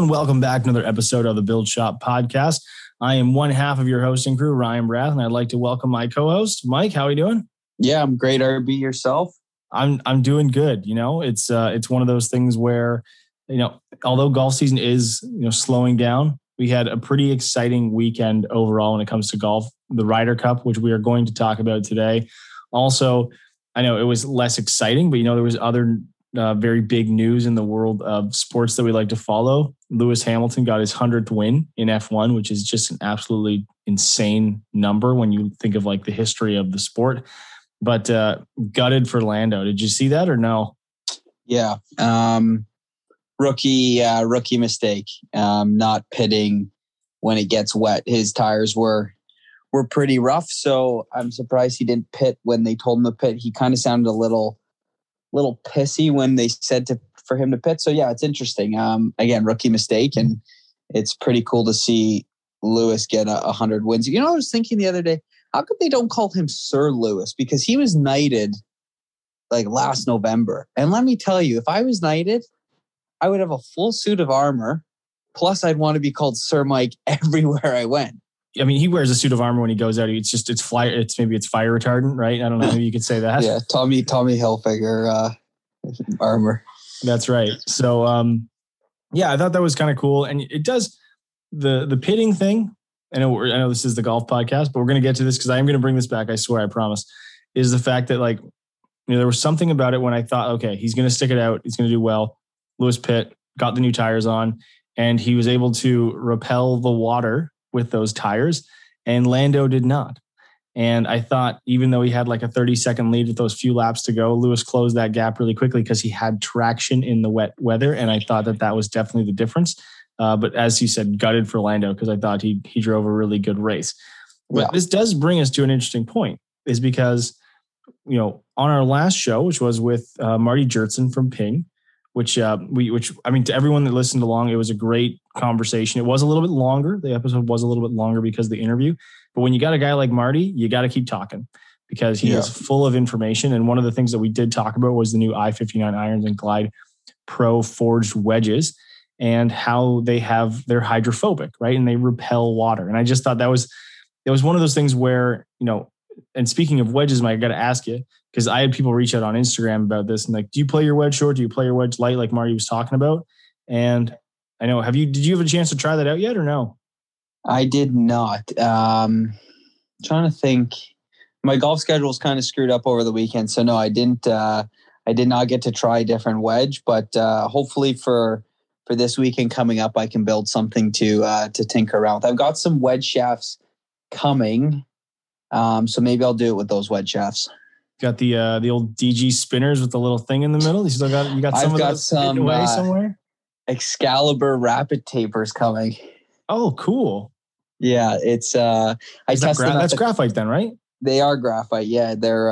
and welcome back to another episode of the Build Shop Podcast. I am one half of your hosting crew, Ryan Brath, and I'd like to welcome my co-host, Mike. How are you doing? Yeah, I'm great. RB, yourself? I'm doing good. It's one of those things where, although golf season is slowing down, we had a pretty exciting weekend overall when it comes to golf. The Ryder Cup, which we are going to talk about today. Also, I know it was less exciting, but there was other very big news in the world of sports that we like to follow. Lewis Hamilton got his 100th win in F1, which is just an absolutely insane number when you think of like the history of the sport. But gutted for Lando. Did you see that or no? Yeah. Rookie mistake. Not pitting when it gets wet. His tires were pretty rough, so I'm surprised he didn't pit when they told him to pit. He kind of sounded a little pissy when they said for him to pit. So yeah, it's interesting. Again, rookie mistake, and it's pretty cool to see Lewis get 100 wins. I was thinking the other day, how come they don't call him Sir Lewis? Because he was knighted like last November. And let me tell you, if I was knighted, I would have a full suit of armor. Plus, I'd want to be called Sir Mike everywhere I went. I mean, he wears a suit of armor when he goes out. It's fire retardant, right? I don't know. Maybe you could say that. Yeah, Tommy Hilfiger armor. That's right. So, I thought that was kind of cool, and it does the pitting thing. I know this is the golf podcast, but we're going to get to this because I am going to bring this back. I swear, I promise. Is the fact that there was something about it when I thought, okay, he's going to stick it out. He's going to do well. Lewis Pitt got the new tires on, and he was able to repel the water with those tires, and Lando did not. And I thought, even though he had like a 30-second lead with those few laps to go, Lewis closed that gap really quickly because he had traction in the wet weather. And I thought that was definitely the difference. But as you said, gutted for Lando because I thought he drove a really good race. But This does bring us to an interesting point, is because, on our last show, which was with Marty Jertson from Ping, which to everyone that listened along, it was a great conversation. It was a little bit longer. The episode was a little bit longer because of the interview. But when you got a guy like Marty, you got to keep talking because he is full of information. And one of the things that we did talk about was the new I-59 irons and Glide Pro forged wedges and how they have, they're hydrophobic, right? And they repel water. And I just thought it was one of those things where, and speaking of wedges, Mike, I got to ask you, because I had people reach out on Instagram about this and like, do you play your wedge short? Do you play your wedge light like Marty was talking about? And I know, did you have a chance to try that out yet or no? I did not. Trying to think. My golf schedule is kind of screwed up over the weekend. So no, I didn't. I did not get to try a different wedge, but hopefully for this weekend coming up, I can build something to tinker around with. I've got some wedge shafts coming. So maybe I'll do it with those wedge shafts. Got the old DG spinners with the little thing in the middle. You got some of those hidden away somewhere? Excalibur rapid tapers coming. Oh, cool. Yeah, it's that's graphite then, right? They are graphite. Yeah, they're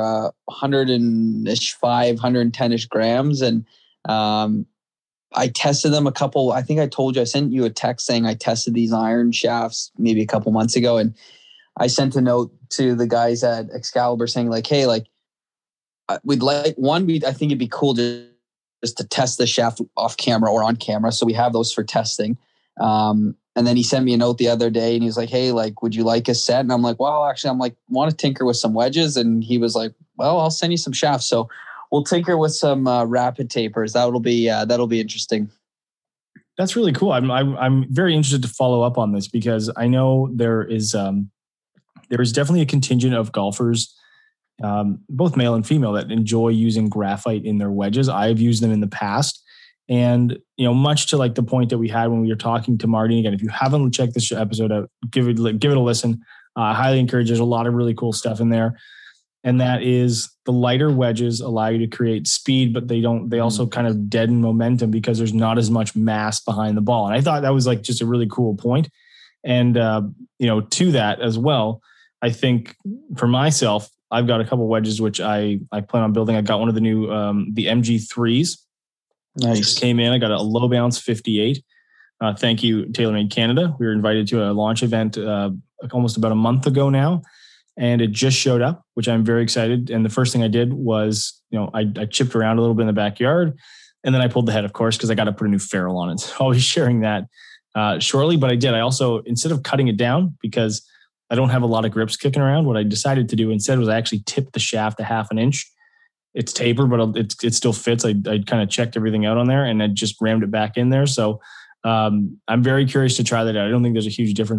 110-ish grams, and I tested them a couple. I think I told you I sent you a text saying I tested these iron shafts maybe a couple months ago, and I sent a note to the guys at Excalibur saying like, hey, like we'd like one. I think it'd be cool just to test the shaft off camera or on camera, so we have those for testing. And then he sent me a note the other day and he was like, hey, like, would you like a set? And I'm like, well, actually, want to tinker with some wedges. And he was like, well, I'll send you some shafts. So we'll tinker with some rapid tapers. That'll be interesting. That's really cool. I'm very interested to follow up on this because I know there is definitely a contingent of golfers, both male and female, that enjoy using graphite in their wedges. I've used them in the past. And, much to like the point that we had when we were talking to Marty, again, if you haven't checked this episode out, give it a listen. I highly encourage. There's a lot of really cool stuff in there. And that is the lighter wedges allow you to create speed, but they also kind of deaden momentum because there's not as much mass behind the ball. And I thought that was like just a really cool point. And, to that as well, I think for myself, I've got a couple wedges, which I plan on building. I got one of the new, the MG3s. Nice. Just came in. I got a low bounce 58. Thank you, TaylorMade Canada. We were invited to a launch event almost about a month ago now. and it just showed up, which I'm very excited. And the first thing I did was, I chipped around a little bit in the backyard, and then I pulled the head, of course, because I got to put a new ferrule on it. So I'll be sharing that shortly. But I did. I also, instead of cutting it down, because I don't have a lot of grips kicking around, what I decided to do instead was I actually tipped the shaft a half an inch. It's tapered, but it still fits. I kind of checked everything out on there, and I just rammed it back in there. So I'm very curious to try that out. I don't think there's a huge difference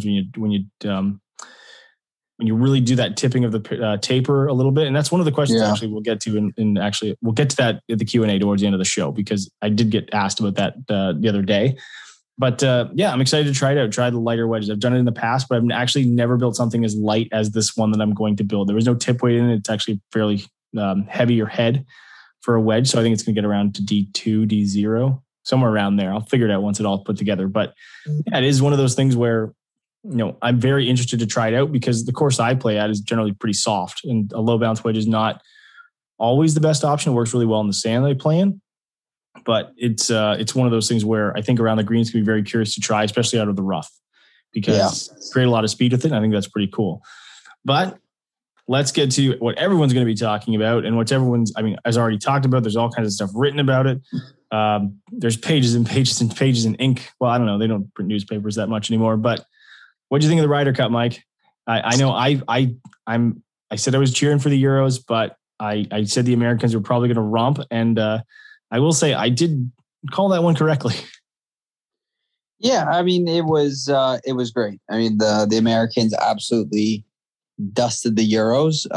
when you really do that tipping of the taper a little bit. And that's one of the questions actually we'll get to we'll get to that at the Q&A towards the end of the show, because I did get asked about that the other day. But I'm excited to try it out, try the lighter wedges. I've done it in the past, but I've actually never built something as light as this one that I'm going to build. There was no tip weight in it. It's actually fairly heavier head for a wedge. So I think it's going to get around to D2, D0, somewhere around there. I'll figure it out once it all put together. But it is one of those things where, I'm very interested to try it out, because the course I play at is generally pretty soft, and a low bounce wedge is not always the best option. It works really well in the sand that I play in, but it's one of those things where I think around the greens can be very curious to try, especially out of the rough, because create a lot of speed with it. And I think that's pretty cool. But let's get to what everyone's going to be talking about, and what has already talked about. There's all kinds of stuff written about it. There's pages and pages and pages in ink. Well, I don't know. They don't print newspapers that much anymore, but what do you think of the Ryder Cup, Mike? I know I said I was cheering for the Euros, but I said the Americans were probably going to romp, and I will say I did call that one correctly. Yeah, I mean it was great. I mean the Americans absolutely dusted the Euros.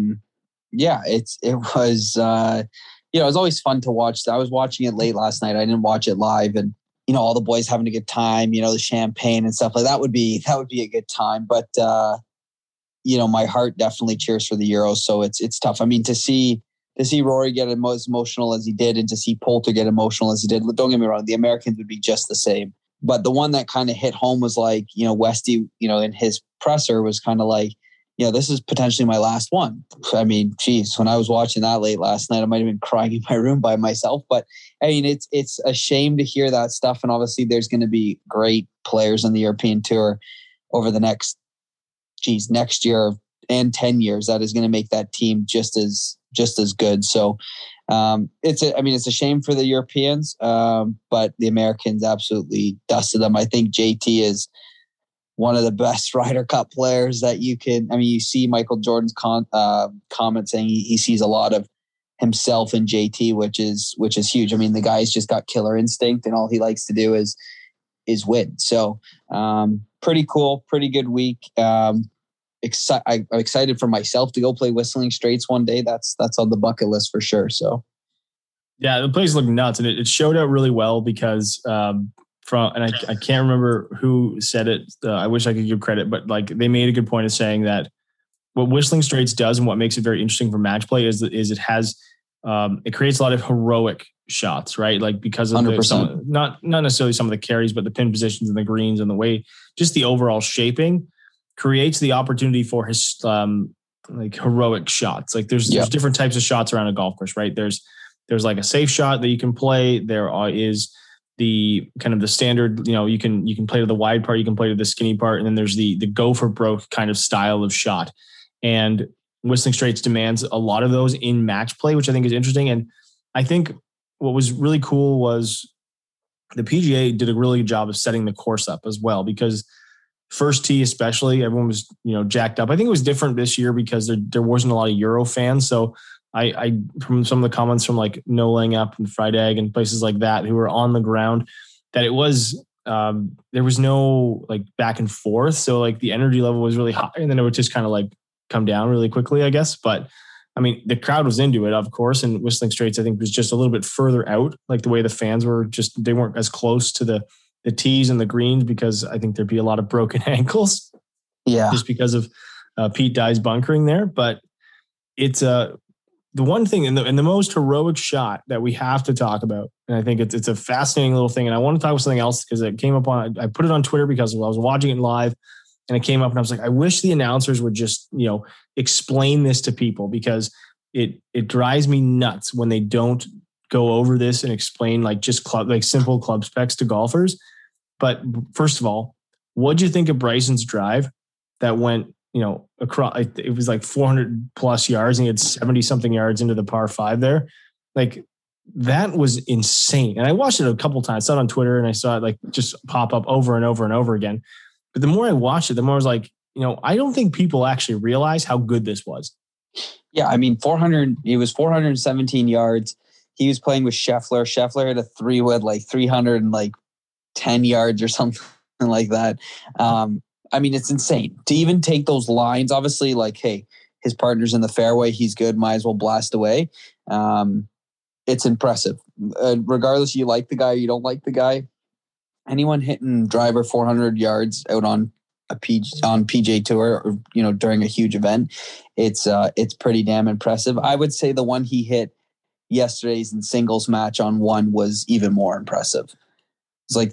It was always fun to watch. I was watching it late last night. I didn't watch it live, and all the boys having a good time, the champagne and stuff like that would be a good time. But, my heart definitely cheers for the Euros. So it's tough. I mean, to see Rory get as emotional as he did, and to see Poulter get emotional as he did, don't get me wrong, the Americans would be just the same. But the one that kind of hit home was like, Westy, in his presser was kind of like, this is potentially my last one. I mean, geez, when I was watching that late last night, I might have been crying in my room by myself. But I mean, it's a shame to hear that stuff. And obviously there's going to be great players on the European Tour over the next year and 10 years. That is going to make that team just as good. So it's a shame for the Europeans, but the Americans absolutely dusted them. I think JT is one of the best Ryder Cup players that you can. I mean, you see Michael Jordan's comment saying he sees a lot of himself in JT, which is huge. I mean, the guy's just got killer instinct, and all he likes to do is win. So pretty cool, pretty good week. I'm excited for myself to go play Whistling Straits one day. That's on the bucket list for sure. So yeah, the place looked nuts, and it showed out really well because. I can't remember who said it. I wish I could give credit, but like they made a good point of saying that what Whistling Straits does and what makes it very interesting for match play is it has it creates a lot of heroic shots, right? Like because of not necessarily some of the carries, but the pin positions and the greens and the way just the overall shaping creates the opportunity for his like heroic shots. Like there's different types of shots around a golf course, right? There's like a safe shot that you can play. There is the kind of the standard, you can play to the wide part, you can play to the skinny part. And then there's the go for broke kind of style of shot. And Whistling Straits demands a lot of those in match play, which I think is interesting. And I think what was really cool was the PGA did a really good job of setting the course up as well, because first tee, especially, everyone was, jacked up. I think it was different this year because there wasn't a lot of Euro fans. So I from some of the comments from like No Laying Up and Fried Egg and places like that who were on the ground, that it was there was no like back and forth. So like the energy level was really high, and then it would just kind of like come down really quickly, I guess. But I mean, the crowd was into it, of course. And Whistling Straits, I think, was just a little bit further out, like the way the fans were they weren't as close to the tees and the greens, because I think there'd be a lot of broken ankles. Yeah. Just because of Pete Dye's bunkering there. But it's the one thing and the most heroic shot that we have to talk about. And I think it's a fascinating little thing. And I want to talk about something else because it came up I put it on Twitter because I was watching it live, and it came up and I was like, I wish the announcers would just, explain this to people, because it drives me nuts when they don't go over this and explain like just simple club specs to golfers. But first of all, what'd you think of Bryson's drive that went across, it was like 400 plus yards and he had 70 something yards into the par 5 there. Like that was insane. And I watched it a couple times. I saw it on Twitter and I saw it like just pop up over and over and over again. But the more I watched it, the more I was like, I don't think people actually realize how good this was. Yeah. I mean, it was 417 yards. He was playing with Scheffler. Scheffler had a 3 with like 310 yards or something like that. I mean, it's insane to even take those lines. Obviously, like, hey, his partner's in the fairway. He's good. Might as well blast away. It's impressive. Regardless, you like the guy, you don't like the guy. Anyone hitting driver 400 yards out on PJ Tour, or during a huge event, it's pretty damn impressive. I would say the one he hit yesterday's in singles match on 1 was even more impressive. It's like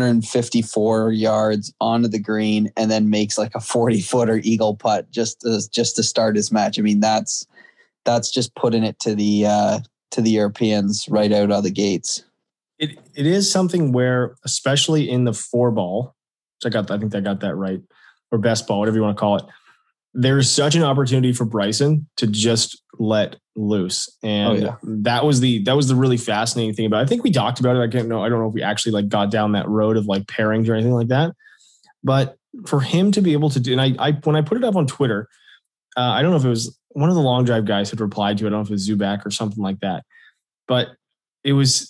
354 yards onto the green and then makes like a 40-footer eagle putt just to start his match. I mean, that's just putting it to the Europeans right out of the gates. It is something where, especially in the 4-ball, which I think I got that right, or best ball, whatever you want to call it, there's such an opportunity for Bryson to just let loose. And that was the really fascinating thing about it. I think we talked about it. I don't know if we actually like got down that road of like pairings or anything like that. But for him to be able to do, and I when I put it up on Twitter, I don't know if it was one of the long drive guys had replied to it. I don't know if it was Zubak or something like that. But it was,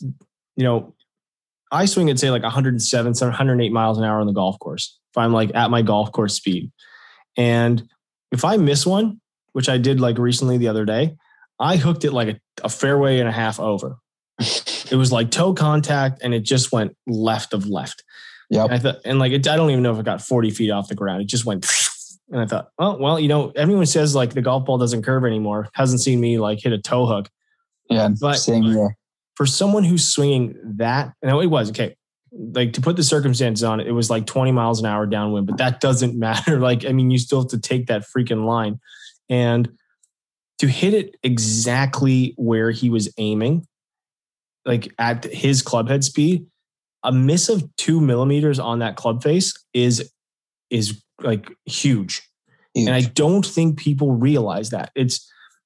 I swing at say like 107, 108 miles an hour on the golf course. If I'm like at my golf course speed. And if I miss one, which I did like recently the other day, I hooked it like a fairway and a half over. It was like toe contact and it just went left of left. Yeah. I thought, and like, I don't even know if it got 40 feet off the ground. It just went, and I thought, oh, well, everyone says like the golf ball doesn't curve anymore. Hasn't seen me like hit a toe hook. Yeah. But same here. For someone who's swinging that, and it was okay. Like to put the circumstances on it, it was like 20 miles an hour downwind, but that doesn't matter. Like, I mean, you still have to take that freaking line and to hit it exactly where he was aiming, like at his club head speed, a miss of 2 millimeters on that club face is like huge. And I don't think people realize that. It's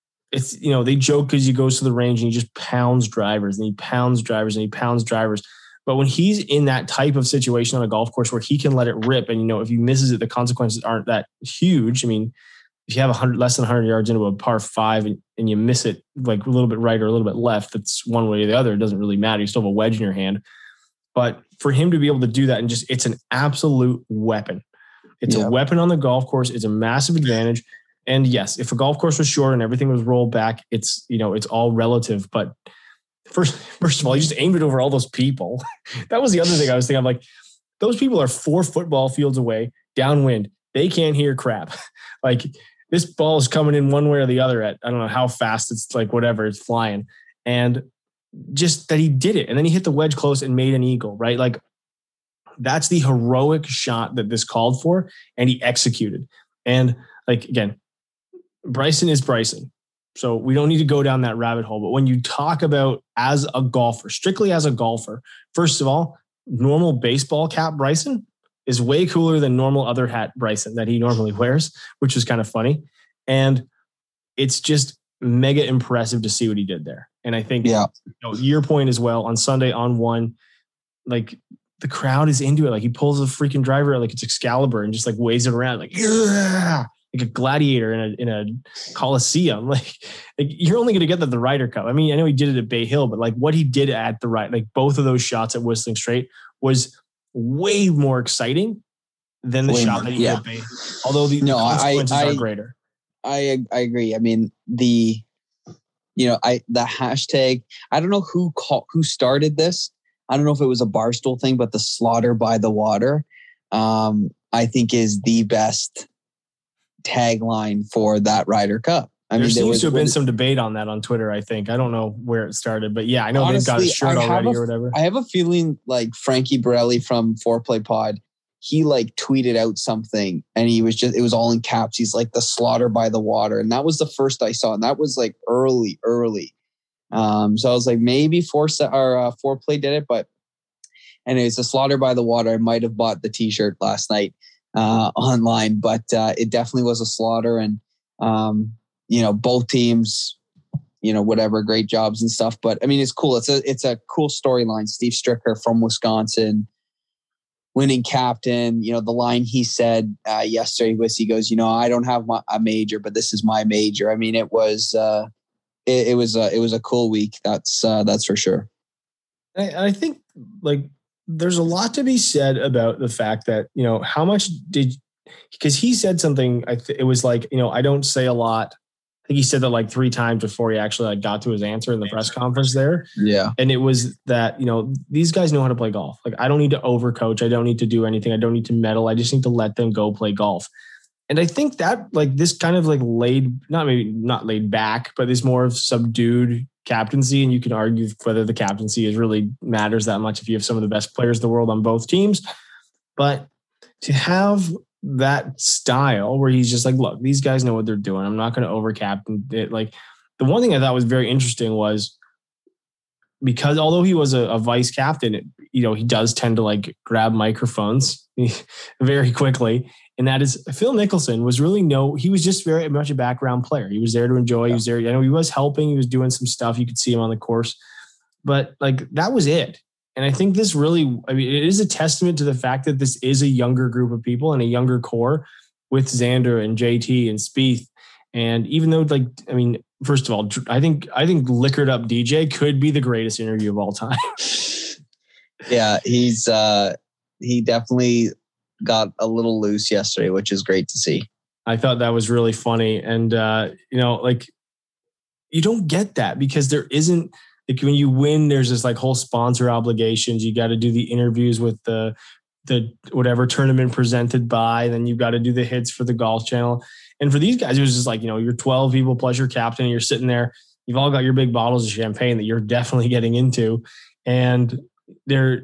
they joke because he goes to the range and he just pounds drivers and he pounds drivers and he pounds drivers. But when he's in that type of situation on a golf course where he can let it rip, and if he misses it, the consequences aren't that huge. I mean, if you have less than 100 yards into a par 5 and you miss it like a little bit right or a little bit left, that's one way or the other. It doesn't really matter. You still have a wedge in your hand. But for him to be able to do that and it's an absolute weapon. It's a weapon on the golf course. It's a massive advantage. And yes, if a golf course was short and everything was rolled back, it's all relative. But first of all, you just aimed it over all those people. That was the other thing I was thinking. I'm like, those people are 4 football fields away, downwind. They can't hear crap. Like this ball is coming in one way or the other at, I don't know how fast it's like, whatever, it's flying. And just that he did it. And then he hit the wedge close and made an eagle, right? Like that's the heroic shot that this called for. And he executed. And like, again, Bryson is Bryson. So we don't need to go down that rabbit hole. But when you talk about as a golfer, strictly as a golfer, first of all, normal baseball cap Bryson is way cooler than normal other hat Bryson that he normally wears, which is kind of funny. And it's just mega impressive to see what he did there. And I think your point as well on Sunday on 1, like the crowd is into it. Like he pulls a freaking driver like it's Excalibur and just like waves it around like, yeah, like a gladiator in a Coliseum. Like you're only going to get that at the Ryder Cup. I mean, I know he did it at Bay Hill, but like what he did at the like both of those shots at Whistling Straight was way more exciting than the shot that he did at Bay Hill. Although the consequences are greater. I agree. I mean, the hashtag, I don't know who started this. I don't know if it was a Barstool thing, but the slaughter by the water, I think is the best tagline for that Ryder Cup. There seems to have been some debate on that on Twitter, I think. I don't know where it started, but yeah, I know they've got a shirt already or whatever. I have a feeling like Frankie Borelli from Foreplay Pod, he like tweeted out something and it was all in caps. He's like the slaughter by the water. And that was the first I saw. And that was like early. So I was like, maybe Foreplay did it, but anyways, the slaughter by the water. I might've bought the t-shirt last night. online, but it definitely was a slaughter. And, both teams, whatever, great jobs and stuff. But I mean, it's cool. It's a cool storyline. Steve Stricker from Wisconsin, winning captain. The line he said yesterday was, he goes, I don't have a major, but this is my major. I mean, it was a cool week. That's for sure. I think there's a lot to be said about the fact that, how much because he said something, it was like, I don't say a lot. I think he said that like 3 times before he actually got to his answer in the press conference there. Yeah. And it was that, these guys know how to play golf. Like, I don't need to overcoach. I don't need to do anything. I don't need to meddle. I just need to let them go play golf. And I think that this kind of not laid back, but this more of subdued captaincy. And you can argue whether the captaincy really matters that much if you have some of the best players in the world on both teams. But to have that style where he's just like, look, these guys know what they're doing. I'm not going to overcaptain it. Like, the one thing I thought was very interesting was, because although he was a vice captain, he does tend to grab microphones very quickly. And that is, Phil Mickelson he was just very much a background player. He was there to enjoy. He was there. He was helping. He was doing some stuff. You could see him on the course, but that was it. And I think this it is a testament to the fact that this is a younger group of people and a younger core with Xander and JT and Spieth. And even though, first of all, I think Liquored Up DJ could be the greatest interview of all time. Yeah, he definitely got a little loose yesterday, which is great to see. I thought that was really funny. And, you don't get that because there isn't, when you win, there's this whole sponsor obligations. You got to do the interviews with the whatever tournament presented by, then you've got to do the hits for the Golf Channel. And for these guys, it was just you're 12 people plus your captain, and you're sitting there, you've all got your big bottles of champagne that you're definitely getting into. And there's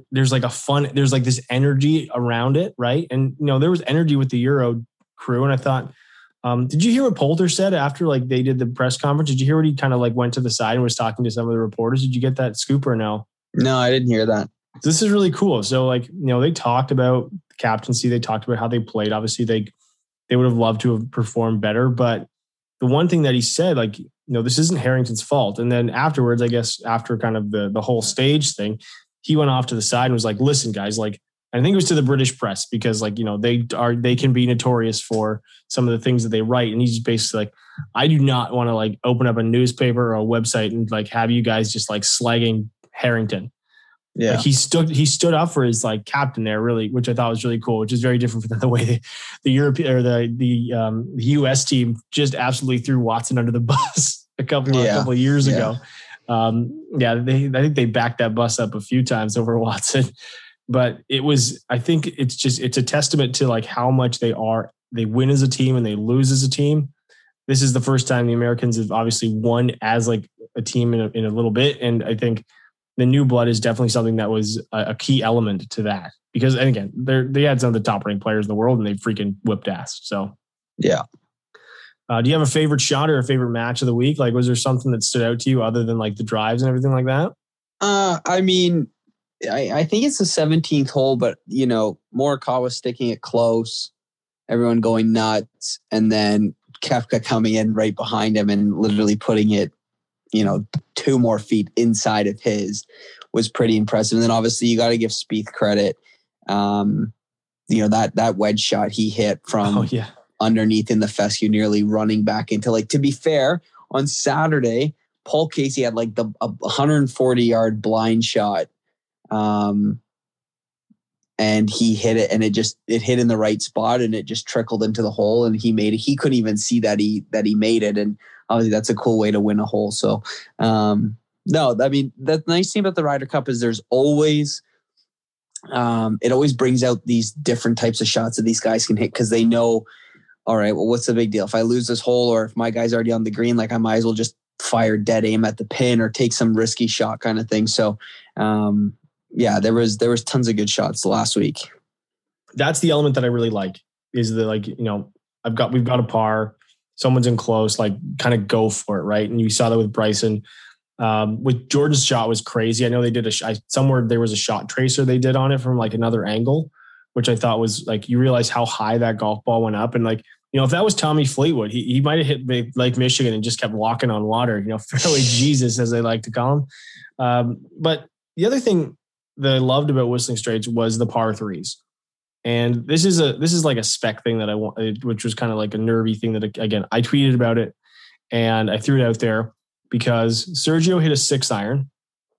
this energy around it. Right. And, there was energy with the Euro crew. And I thought, did you hear what Poulter said after they did the press conference? Did you hear what he kind of went to the side and was talking to some of the reporters? Did you get that scoop or no? No, I didn't hear that. This is really cool. So they talked about captaincy. They talked about how they played. Obviously they would have loved to have performed better. But the one thing that he said, this isn't Harrington's fault. And then afterwards, I guess after kind of the whole stage thing, he went off to the side and was like, listen, guys, I think it was to the British press because they can be notorious for some of the things that they write. And he's just basically I do not want to open up a newspaper or a website and have you guys just slagging Harrington. Yeah. He stood up for his captain there, really, which I thought was really cool, which is very different than the way the European or the US team just absolutely threw Watson under the bus a couple of years ago. I think they backed that bus up a few times over Watson. But I think it's a testament to how much they win as a team and they lose as a team. This is the first time the Americans have obviously won as a team in a little bit. And I think the new blood is definitely something that was a key element to that because, and again, they had some of the top ranked players in the world and they freaking whipped ass. So, yeah. Do you have a favorite shot or a favorite match of the week? Was there something that stood out to you other than the drives and everything like that? I mean, I think it's the 17th hole, but Morikawa sticking it close, everyone going nuts, and then Koepka coming in right behind him and literally putting it, 2 more feet inside of his was pretty impressive. And then obviously you got to give Spieth credit. That wedge shot he hit from underneath in the fescue, nearly running back into to be fair, on Saturday, Paul Casey had the 140-yard blind shot. And he hit it and it hit in the right spot and it just trickled into the hole and he made it. He couldn't even see that he made it. And obviously that's a cool way to win a hole. So, no, I mean, the nice thing about the Ryder Cup is there's always, it always brings out these different types of shots that these guys can hit because they know, all right, well, what's the big deal? If I lose this hole or if my guy's already on the green, I might as well just fire dead aim at the pin or take some risky shot kind of thing. So, there was tons of good shots last week. That's the element that I really like is we've got a par, someone's in close, kind of go for it. Right. And you saw that with Bryson, with Jordan's shot was crazy. I know they did somewhere there was a shot tracer they did on it from another angle, which I thought was like, you realize how high that golf ball went up. And like, if that was Tommy Fleetwood, he might have hit Lake Michigan and just kept walking on water, fairly Jesus, as they like to call him. But the other thing that I loved about Whistling Straits was the par threes. And this is like a spec thing that I want, which was kind of like a nervy thing that, again, I tweeted about it and I threw it out there because Sergio hit a 6 iron.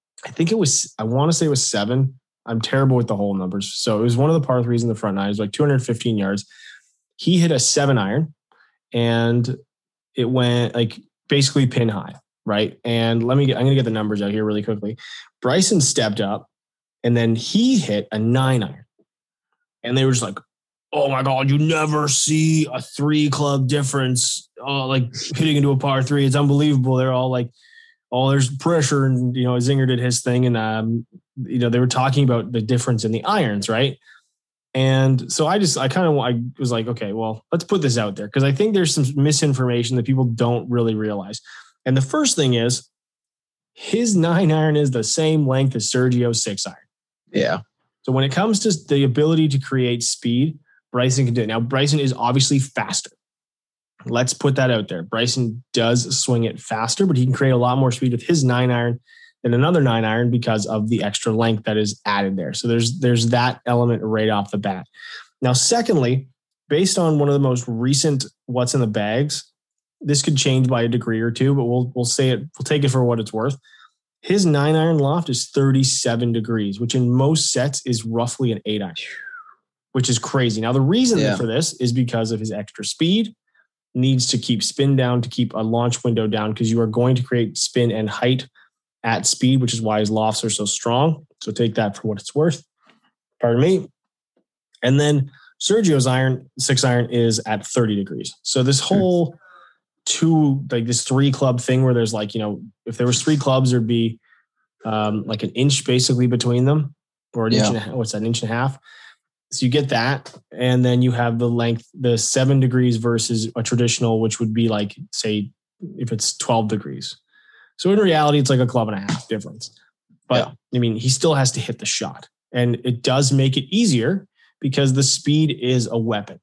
I want to say it was 7. I'm terrible with the hole numbers. So it was one of the par threes in the front nine. It was like 215 yards. He hit a 7 iron and it went like basically pin high, right? And I'm going to get the numbers out here really quickly. Bryson stepped up and then he hit a 9 iron. And they were just like, oh my God, you never see a 3 club difference, like hitting into a par 3. It's unbelievable. They're all like, oh, there's pressure. And, Zinger did his thing. And, they were talking about the difference in the irons, right? And so I was like, okay, well, let's put this out there because I think there's some misinformation that people don't really realize. And the first thing is his 9 iron is the same length as Sergio's 6 iron. Yeah. So when it comes to the ability to create speed, Bryson can do it. Now, Bryson is obviously faster. Let's put that out there. Bryson does swing it faster, but he can create a lot more speed with his 9 iron than another 9 iron because of the extra length that is added there. So there's that element right off the bat. Now, secondly, based on one of the most recent what's in the bags, this could change by a degree or two, but we'll say it. We'll take it for what it's worth. His 9 iron loft is 37 degrees, which in most sets is roughly an 8 iron, which is crazy. Now, the reason for this is because of his extra speed, needs to keep spin down to keep a launch window down because you are going to create spin and height at speed, which is why his lofts are so strong. So take that for what it's worth. Pardon me. And then Sergio's 6 iron is at 30 degrees. So this whole this 3 club thing where there's like, if there was 3 clubs, there'd be like an inch basically between them or an inch and a half. What's that, an inch and a half? So you get that. And then you have the length, the 7 degrees versus a traditional, which would be like, say, if it's 12 degrees. So in reality, it's like a club and a half difference. But I mean, he still has to hit the shot. And it does make it easier because the speed is a weapon.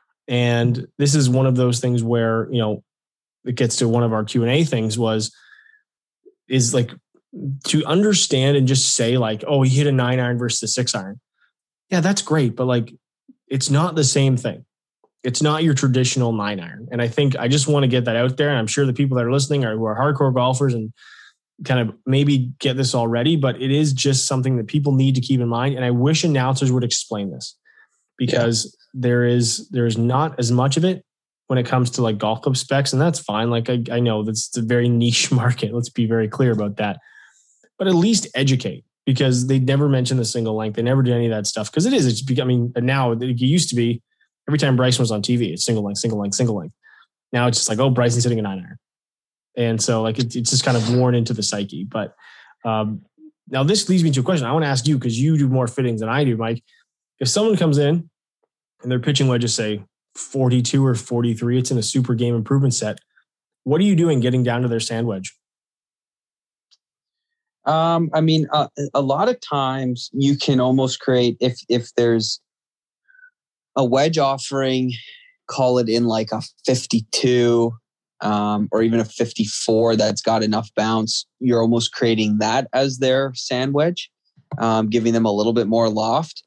And this is one of those things where, it gets to one of our Q&A things is like to understand and just say like, oh, he hit a 9 iron versus a 6 iron. Yeah, that's great. But like, it's not the same thing. It's not your traditional 9 iron. And I think I just want to get that out there. And I'm sure the people that are listening who are hardcore golfers and kind of maybe get this already, but it is just something that people need to keep in mind. And I wish announcers would explain this because there is not as much of it when it comes to like golf club specs. And that's fine. Like I know that's a very niche market. Let's be very clear about that, but at least educate because they never mention the single length. They never do any of that stuff. Cause it's becoming, now it used to be every time Bryson was on TV, it's single length, single length, single length. Now it's just like, oh, Bryson's hitting a 9 iron. And so like, it's just kind of worn into the psyche. But now this leads me to a question. I want to ask you, cause you do more fittings than I do, Mike. If someone comes in and their pitching wedges say 42 or 43, it's in a super game improvement set. What are you doing getting down to their sand wedge? I mean, a lot of times you can almost create, if there's a wedge offering, call it in like a 52 or even a 54 that's got enough bounce, you're almost creating that as their sand wedge, giving them a little bit more loft.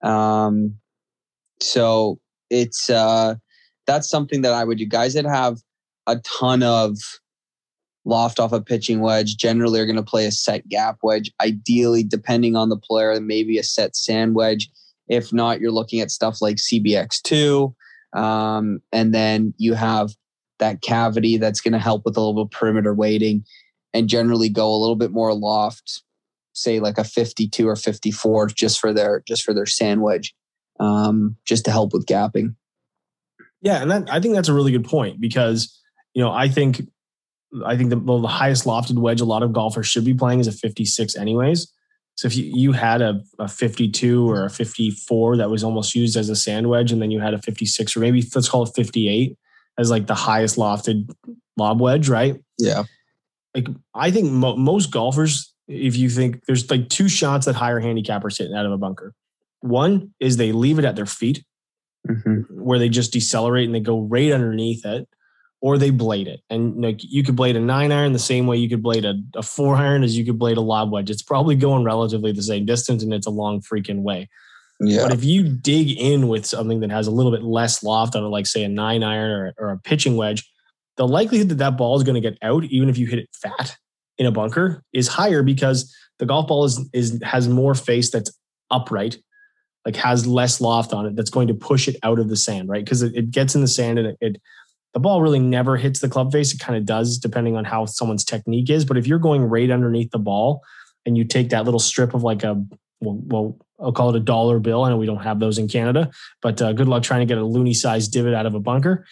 So it's that's something that I would do. Guys that have a ton of loft off a pitching wedge generally are going to play a set gap wedge. Ideally, depending on the player, maybe a set sand wedge. If not, you're looking at stuff like CBX2. And then you have that cavity that's going to help with a little perimeter weighting and generally go a little bit more loft, say like a 52 or 54 just for their sand wedge, just to help with gapping. Yeah. And I think that's a really good point because, I think the highest lofted wedge a lot of golfers should be playing is a 56 anyways. So if you had a 52 or a 54 that was almost used as a sand wedge, and then you had a 56 or maybe let's call it 58 as like the highest lofted lob wedge, right? Yeah. Like I think most golfers, if you think there's like 2 shots that higher handicappers hitting out of a bunker. One is they leave it at their feet, where they just decelerate and they go right underneath it, or they blade it. And like you could blade a 9-iron the same way you could blade a 4-iron as you could blade a lob wedge. It's probably going relatively the same distance, and it's a long freaking way. Yeah. But if you dig in with something that has a little bit less loft on it, like say a 9-iron or a pitching wedge, the likelihood that that ball is going to get out, even if you hit it fat in a bunker, is higher because the golf ball has more face that's upright, like has less loft on it, that's going to push it out of the sand, right? Because it gets in the sand and the ball really never hits the club face. It kind of does, depending on how someone's technique is. But if you're going right underneath the ball and you take that little strip of like well, I'll call it a dollar bill. I know we don't have those in Canada, but good luck trying to get a loony-sized divot out of a bunker.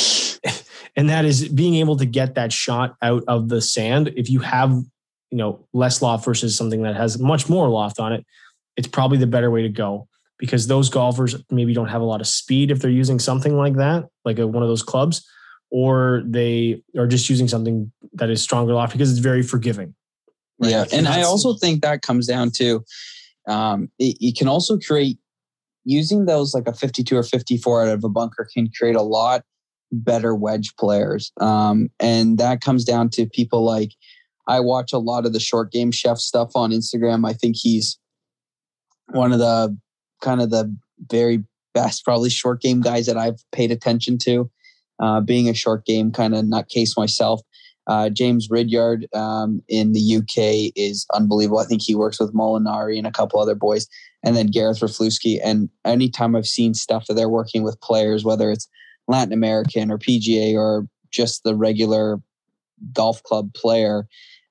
And that is being able to get that shot out of the sand. If you have, less loft versus something that has much more loft on it, it's probably the better way to go, because those golfers maybe don't have a lot of speed if they're using something like that, like one of those clubs, or they are just using something that is stronger loft because it's very forgiving. Right? Yeah. And I also think that comes down to, you can also create, using those like a 52 or 54 out of a bunker can create a lot better wedge players. And that comes down to people like, I watch a lot of the Short Game Chef stuff on Instagram. I think he's one of the kind of the very best, probably short game guys that I've paid attention to, being a short game kind of nutcase myself. James Ridyard in the UK is unbelievable. I think he works with Molinari and a couple other boys, and then Gareth Raflewski. And anytime I've seen stuff that they're working with players, whether it's Latin American or PGA or just the regular golf club player,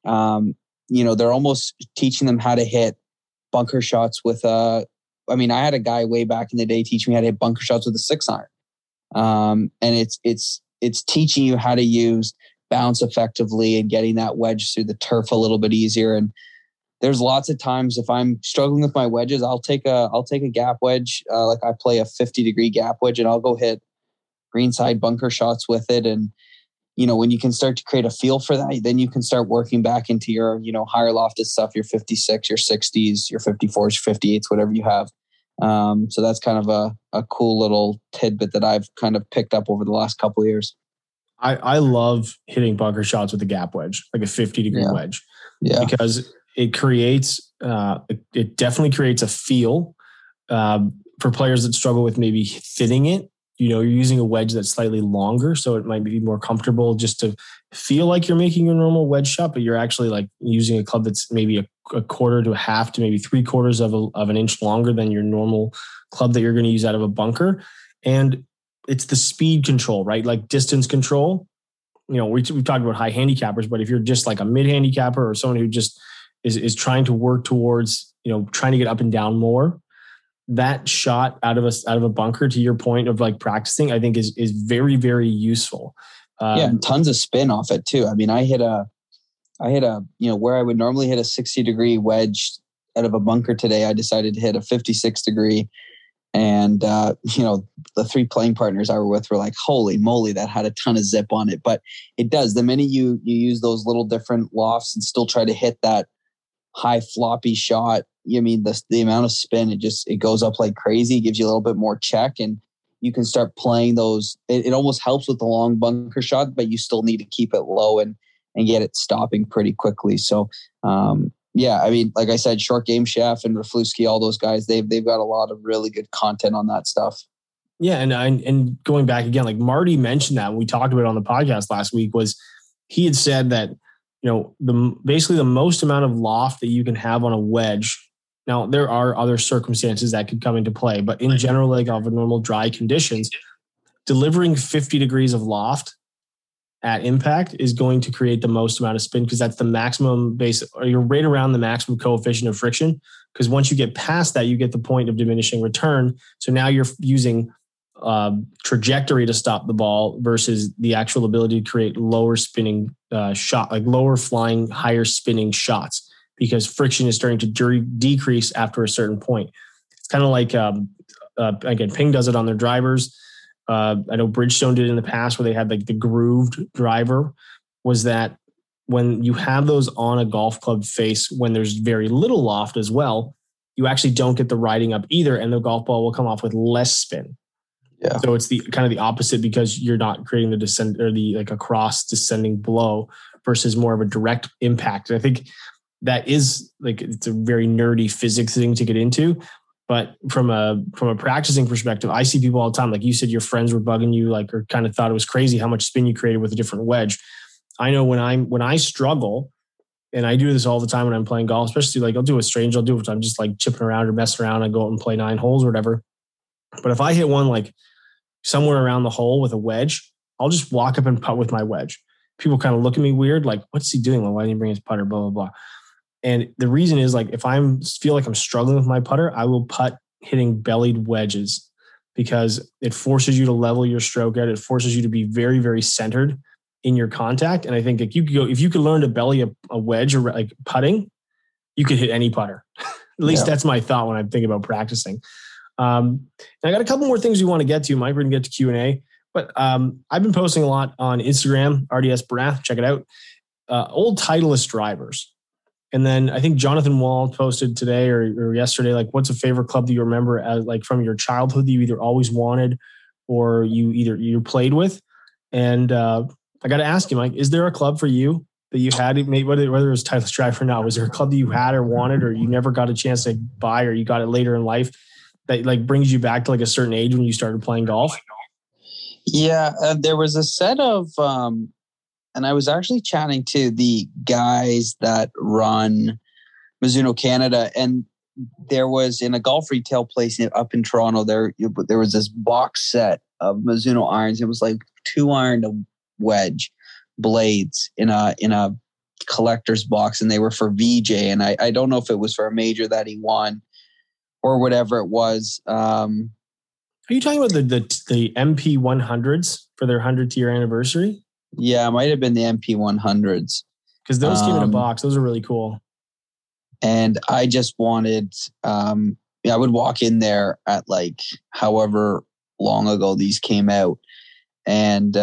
they're almost teaching them how to hit bunker shots with I had a guy way back in the day teach me how to hit bunker shots with a 6-iron. And it's teaching you how to use bounce effectively and getting that wedge through the turf a little bit easier. And there's lots of times if I'm struggling with my wedges, I'll take a gap wedge. Like I play a 50-degree gap wedge and I'll go hit greenside bunker shots with it. And, when you can start to create a feel for that, then you can start working back into your, higher lofted stuff, your 56, your 60s, your 54s, 58s, whatever you have. So that's kind of a cool little tidbit that I've kind of picked up over the last couple of years. I love hitting bunker shots with a gap wedge, like a 50-degree wedge, because it creates, it definitely creates a feel for players that struggle with maybe fitting it. You're using a wedge that's slightly longer, so it might be more comfortable just to feel like you're making a normal wedge shot, but you're actually like using a club that's maybe a quarter to a half to maybe 3/4 of an inch longer than your normal club that you're going to use out of a bunker. And it's the speed control, right? Like distance control. We've talked about high handicappers, but if you're just like a mid handicapper or someone who just is trying to work towards, trying to get up and down more, that shot out of a bunker, to your point of like practicing, I think is very, very useful. And tons of spin off it too. I hit a, where I would normally hit a 60-degree wedge out of a bunker today, I decided to hit a 56-degree. And, the 3 playing partners I were with were like, holy moly, that had a ton of zip on it. But it does. The minute you use those little different lofts and still try to hit that high floppy shot, the amount of spin, it goes up like crazy. It gives you a little bit more check, and you can start playing those. It almost helps with the long bunker shot, but you still need to keep it low and get it stopping pretty quickly. So, like I said, Short Game Chef and Raflewski, all those guys, they've got a lot of really good content on that stuff. Yeah. And going back again, like Marty mentioned that when we talked about it on the podcast last week, was he had said that, basically the most amount of loft that you can have on a wedge. Now, there are other circumstances that could come into play, but in general, like of normal dry conditions, delivering 50 degrees of loft at impact is going to create the most amount of spin, because that's the maximum base, or you're right around the maximum coefficient of friction. Because once you get past that, you get the point of diminishing return. So now you're using trajectory to stop the ball versus the actual ability to create lower spinning shot, like lower flying, higher spinning shots, because friction is starting to decrease after a certain point. It's kind of like, again, Ping does it on their drivers. I know Bridgestone did it in the past, where they had like the grooved driver. Was that when you have those on a golf club face, when there's very little loft as well, you actually don't get the riding up either, and the golf ball will come off with less spin. Yeah. So it's the kind of the opposite, because you're not creating the descent or the like a cross descending blow versus more of a direct impact. And I think that is like, it's a very nerdy physics thing to get into. But from a practicing perspective, I see people all the time. Like you said, your friends were bugging you, like, or kind of thought it was crazy how much spin you created with a different wedge. I know when I struggle, and I do this all the time when I'm playing golf, especially like I'll do it if I'm just like chipping around or messing around. I go out and play 9 holes or whatever. But if I hit one like somewhere around the hole with a wedge, I'll just walk up and putt with my wedge. People kind of look at me weird, like, what's he doing? Well, why didn't he bring his putter? Blah, blah, blah. And the reason is, like, if I feel like I'm struggling with my putter, I will putt hitting bellied wedges, because it forces you to level your stroke out. It forces you to be very, very centered in your contact. And I think if you could learn to belly a wedge or like putting, you could hit any putter. At least that's my thought when I'm thinking about practicing. And I got a couple more things we want to get to, Mike. We're going to get to Q&A. But I've been posting a lot on Instagram, RDS Brath, check it out. Old Titleist drivers. And then I think Jonathan Wall posted today or yesterday, like, what's a favorite club that you remember as like from your childhood that you either always wanted or you played with? And I got to ask you, Mike, is there a club for you that you had, whether it was Titleist driver or not? Was there a club that you had or wanted, or you never got a chance to buy, or you got it later in life, that like brings you back to like a certain age when you started playing golf? Yeah, there was a set of, and I was actually chatting to the guys that run Mizuno Canada, and there was in a golf retail place up in Toronto, there was this box set of Mizuno irons. It was like 2-iron to wedge blades in a collector's box, and they were for VJ. And I don't know if it was for a major that he won or whatever it was. Are you talking about the MP 100s for their 100th year anniversary? Yeah, it might have been the MP 100s. Because those came in a box. Those are really cool. And I just wanted, I would walk in there at like however long ago these came out, and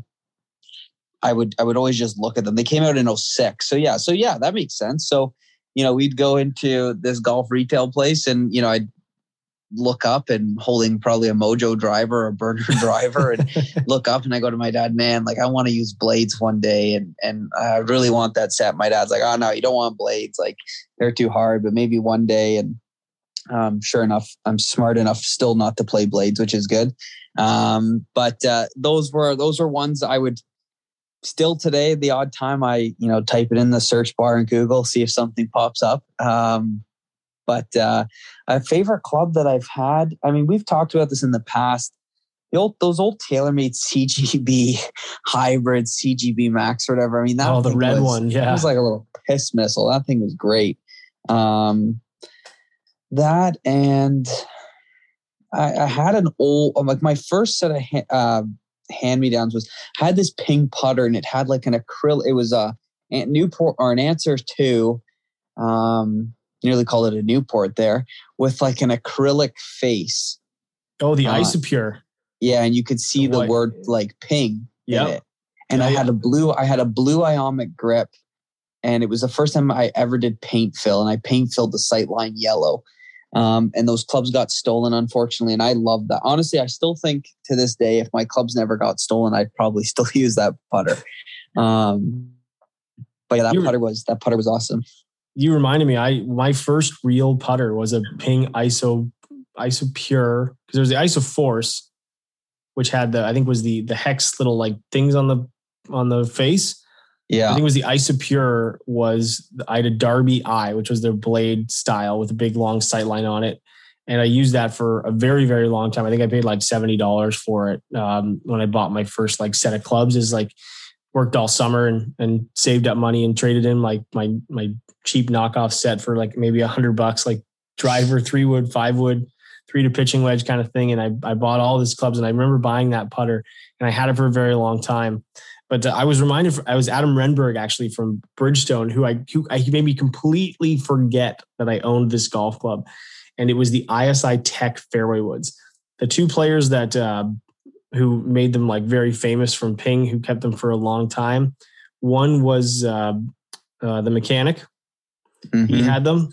I would always just look at them. They came out in 2006. So yeah, that makes sense. So, we'd go into this golf retail place, and, I'd look up and holding probably a Mojo driver or a burner driver, and look up, and I go to my dad, man, like, I want to use blades one day. And I really want that set. My dad's like, oh no, you don't want blades. Like, they're too hard, but maybe one day. And sure enough, I'm smart enough still not to play blades, which is good. But those were ones I would still today, the odd time I, type it in the search bar in Google, see if something pops up. But a favorite club that I've had, I mean, we've talked about this in the past. Those old TaylorMade CGB hybrids, CGB Max or whatever. I mean, that the red one, yeah, it was like a little piss missile. That thing was great. That, and I had an old, like, my first set of hand-me-downs was, had this Ping putter, and it had like an acrylic. It was a Newport or an Answer 2. Nearly call it a Newport there, with like an acrylic face. Oh, the Isopure. Yeah, and you could see the word like Ping in it. And I had a blue Ionic grip, and it was the first time I ever did paint fill, and I paint filled the sightline yellow. And those clubs got stolen, unfortunately, and I love that. Honestly, I still think to this day, if my clubs never got stolen, I'd probably still use that putter. But yeah, that putter was awesome. You reminded me, my first real putter was a Ping Iso Pure, because there was the Iso Force, which had I think was the hex little like things on the face. Yeah, I think it was the Iso Pure. I had a Derby Eye, which was their blade style with a big long sight line on it, and I used that for a very, very long time. I think I paid like $70 for it when I bought my first like set of clubs. Is like worked all summer and saved up money and traded in like my cheap knockoff set for like maybe $100, like driver, 3-wood, 5-wood, 3 to pitching wedge kind of thing. And I bought all these clubs, and I remember buying that putter, and I had it for a very long time. But I was reminded, I was Adam Renberg actually from Bridgestone, who made me completely forget that I owned this golf club. And it was the ISI Tech fairway woods. The two players that, who made them like very famous from Ping, who kept them for a long time. One was the mechanic. Mm-hmm. He had them.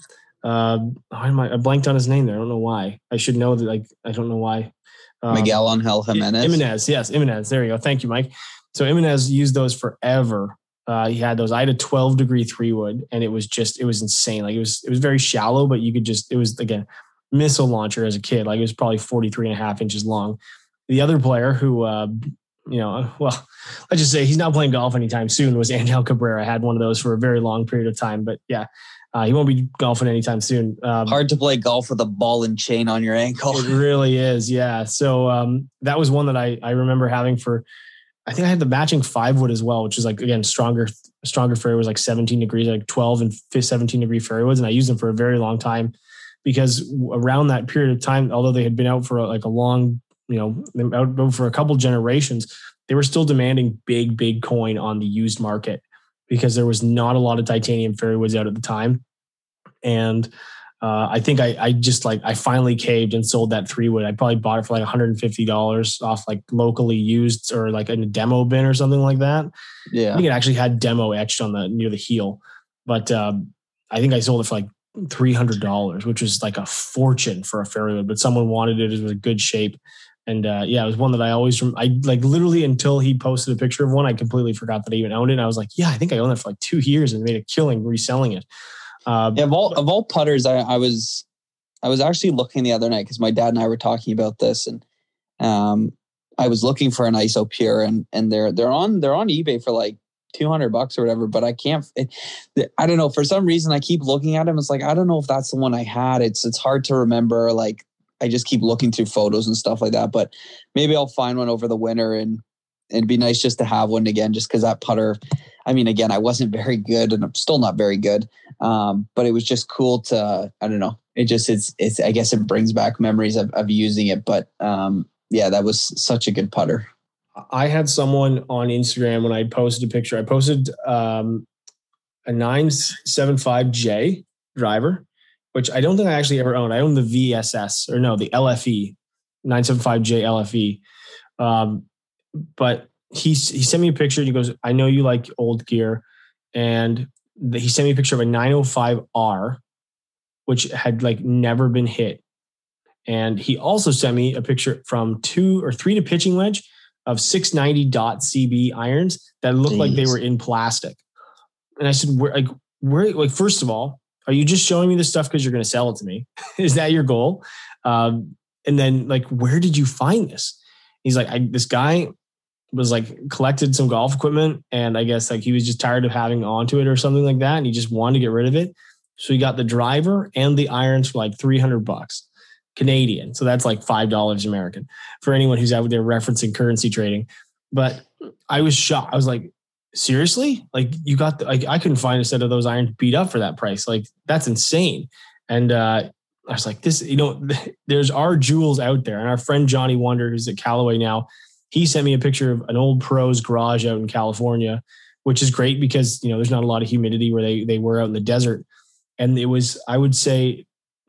I blanked on his name there. I don't know why. I should know that. Like, I don't know why. Miguel Angel Jimenez. Jimenez. Yes. Jimenez. There you go. Thank you, Mike. So Jimenez used those forever. He had those. I had a 12-degree 3-wood, and it was insane. Like, it was very shallow, but it was, again, missile launcher as a kid. Like, it was probably 43.5 inches long. The other player who, let's just say he's not playing golf anytime soon, was Angel Cabrera. I had one of those for a very long period of time, but yeah, he won't be golfing anytime soon. Hard to play golf with a ball and chain on your ankle. It really is. Yeah. So that was one that I remember having for, I think I had the matching 5-wood as well, which is like, again, stronger fairway was like 17 degrees, like 12 and 17-degree fairways. And I used them for a very long time because around that period of time, although they had been out for like a long, out for a couple generations, they were still demanding big coin on the used market because there was not a lot of titanium fairways out at the time. And I think I finally caved and sold that 3-wood. I probably bought it for like $150 off like locally used or like in a demo bin or something like that. Yeah. I think it actually had demo etched on near the heel, but I think I sold it for like $300, which was like a fortune for a fairway, but someone wanted it. It was in good shape. And it was one that I always, literally until he posted a picture of one, I completely forgot that I even owned it. And I was like, yeah, I think I owned it for like 2 years and made a killing reselling it. Of all putters, I was actually looking the other night because my dad and I were talking about this, and I was looking for an ISO Pure, and they're on eBay for like $200 or whatever, but I can't. I don't know, for some reason I keep looking at them. It's like I don't know if that's the one I had. It's hard to remember. Like, I just keep looking through photos and stuff like that. But maybe I'll find one over the winter, and it'd be nice just to have one again, just because that putter, I mean, again, I wasn't very good and I'm still not very good. But it was just cool to, I don't know. It's I guess it brings back memories of using it. But that was such a good putter. I had someone on Instagram when I posted a picture. I posted a 975J driver, which I don't think I actually ever owned. I owned the the LFE, 975J LFE. But he sent me a picture and he goes, I know you like old gear. And he sent me a picture of a 905R, which had like never been hit. And he also sent me a picture from 2 or 3 to pitching wedge of 690 .CB irons that looked like they were in plastic. And I said, where, first of all, are you just showing me this stuff because you're going to sell it to me? Is that your goal? And then where did you find this? He's like, this guy was collected some golf equipment, and I guess he was just tired of having onto it or something like that. And he just wanted to get rid of it. So he got the driver and the irons for $300 Canadian. So that's $5 American for anyone who's out there referencing currency trading. But I was shocked. I was like, seriously? You got I couldn't find a set of those irons beat up for that price. That's insane. And I was like, this, there's our jewels out there. And our friend Johnny Wonder, who's at Callaway now, he sent me a picture of an old pro's garage out in California, which is great because, there's not a lot of humidity where they were out in the desert. And it was, I would say,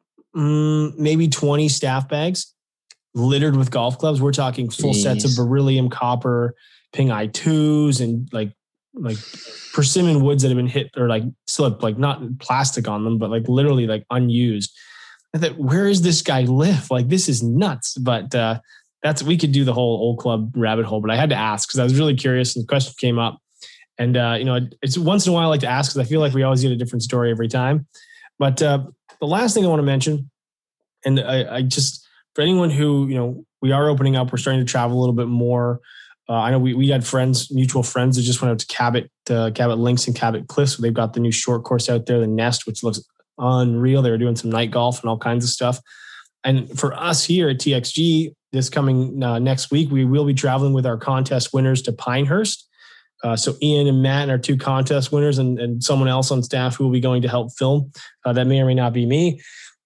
maybe 20 staff bags littered with golf clubs. We're talking full sets of beryllium copper, Ping Eye 2s, and persimmon woods that have been hit or slipped, not plastic on them, but literally unused. I thought, where is this guy live? This is nuts. But we could do the whole old club rabbit hole, but I had to ask because I was really curious and the question came up. And, it's once in a while I like to ask because I feel like we always get a different story every time. But the last thing I want to mention, and I just, for anyone who, we are opening up, we're starting to travel a little bit more. I know we had mutual friends that just went out to Cabot Links and Cabot Cliffs. They've got the new short course out there, the Nest, which looks unreal. They were doing some night golf and all kinds of stuff. And for us here at TXG, this coming next week, we will be traveling with our contest winners to Pinehurst. So Ian and Matt are 2 contest winners and someone else on staff who will be going to help film. That may or may not be me.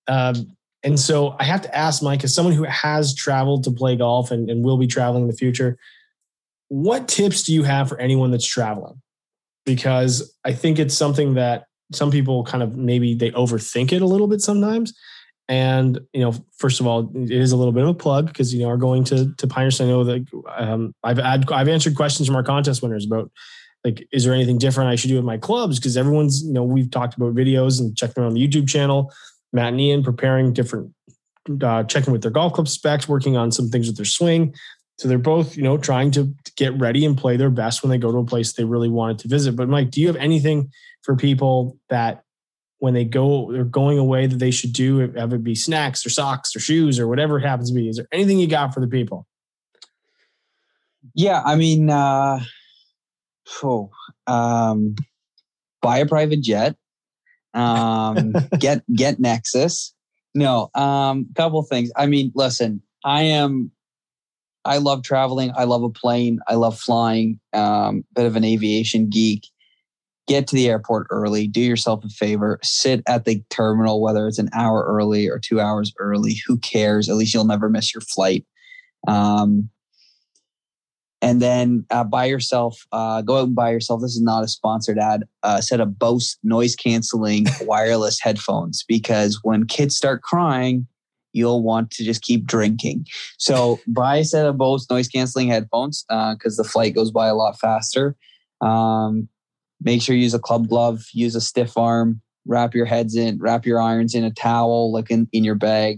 And so I have to ask Mike, as someone who has traveled to play golf and will be traveling in the future, what tips do you have for anyone that's traveling? Because I think it's something that some people kind of maybe they overthink it a little bit sometimes. And, first of all, it is a little bit of a plug because, are going to Pinehurst. I know that I've answered questions from our contest winners about is there anything different I should do with my clubs? Because everyone's, we've talked about videos and checked them out on the YouTube channel. Matt and Ian preparing different, checking with their golf club specs, working on some things with their swing. So they're both, trying to get ready and play their best when they go to a place they really wanted to visit. But Mike, do you have anything for people that when they're going away that they should do, have it be snacks or socks or shoes or whatever it happens to be? Is there anything you got for the people? Yeah, I mean, buy a private jet, get Nexus. No, couple things. I mean, listen, I love traveling. I love a plane. I love flying. Bit of an aviation geek. Get to the airport early. Do yourself a favor. Sit at the terminal, whether it's an hour early or 2 hours early. Who cares? At least you'll never miss your flight. And then buy yourself, go out and buy yourself, this is not a sponsored ad, a set of Bose noise canceling wireless headphones, because when kids start crying, you'll want to just keep drinking. So buy a set of Bose noise canceling headphones because the flight goes by a lot faster. Make sure you use a club glove, use a stiff arm, wrap your irons in a towel, like in your bag.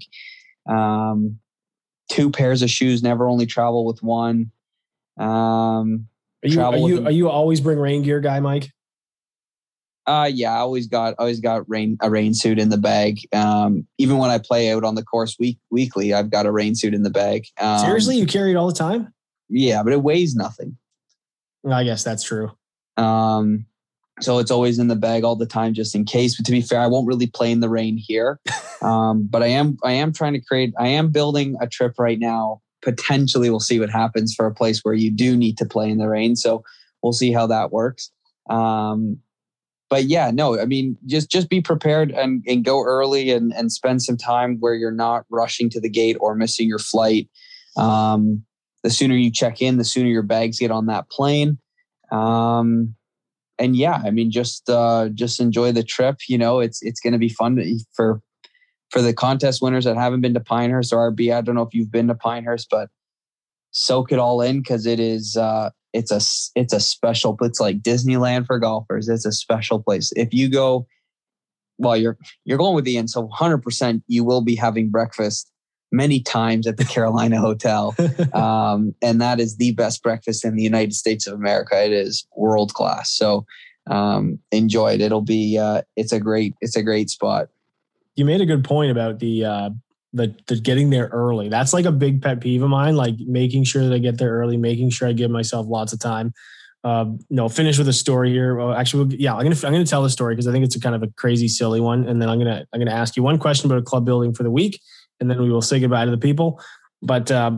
2 pairs of shoes, never only travel with one. Are you always bring rain gear guy, Mike? Yeah, I always got a rain suit in the bag. Even when I play out on the course weekly, I've got a rain suit in the bag. Seriously, you carry it all the time? Yeah, but it weighs nothing. I guess that's true. So it's always in the bag all the time, just in case. But to be fair, I won't really play in the rain here. But I am trying to I am building a trip right now. Potentially, we'll see what happens for a place where you do need to play in the rain. So we'll see how that works. But yeah, no, I mean, just be prepared and go early and spend some time where you're not rushing to the gate or missing your flight. The sooner you check in, the sooner your bags get on that plane. And yeah, I mean, just enjoy the trip. It's going to be fun for the contest winners that haven't been to Pinehurst or RB. I don't know if you've been to Pinehurst, but soak it all in, because it is it's a special. It's like Disneyland for golfers. It's a special place. If you go, well, you're going with Ian, so 100% you will be having breakfast many times at the Carolina Hotel, and that is the best breakfast in the United States of America. It is world class. So enjoy it. It'll be it's a great spot. You made a good point about the getting there early. That's like a big pet peeve of mine, like making sure that I get there early, making sure I give myself lots of time. Finish with a story here. Well, actually, I'm going to tell the story because I think it's a kind of a crazy, silly one. And then I'm going to ask you one question about club building for the week, and then we will say goodbye to the people. But it